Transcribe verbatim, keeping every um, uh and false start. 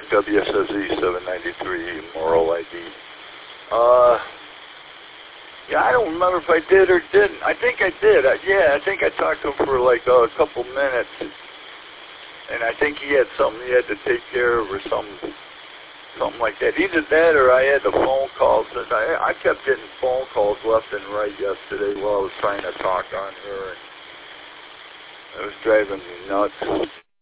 W S S E seven ninety-three, Moral I D. Uh, yeah, I don't remember if I did or didn't. I think I did. I, yeah, I think I talked to him for like uh, a couple minutes. And I think he had something he had to take care of or something, something like that. Either that or I had the phone calls. And I, I kept getting phone calls left and right yesterday while I was trying to talk on here. And it was driving me nuts.